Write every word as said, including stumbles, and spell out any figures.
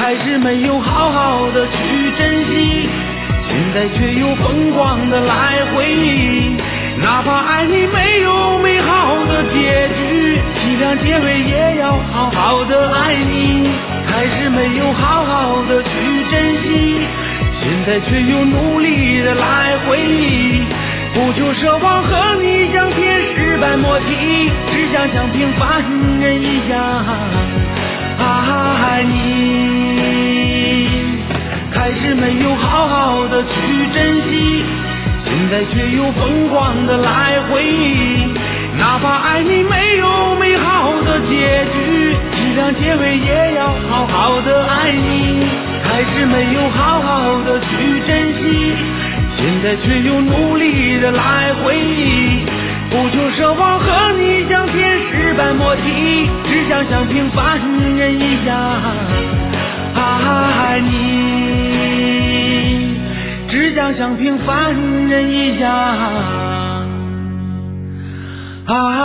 开始没有好好的去珍惜，现在却又疯狂的来回忆。哪怕爱你没有美好的结局，凄凉结尾也要好好的爱你。开始没有好好的去珍惜，现在却又努力的来回忆。不求奢望和你像天使般默契，只想像平凡人一样爱你。开始没有好好的去珍惜，现在却又疯狂的来回忆。哪怕爱你没有美好的结局，凄凉结尾也要好好的爱你。开始没有好好的去珍惜，现在却又努力的来回忆。不求奢望和你像天使般默契，只想像平凡人一样爱你，只想像平凡人一样爱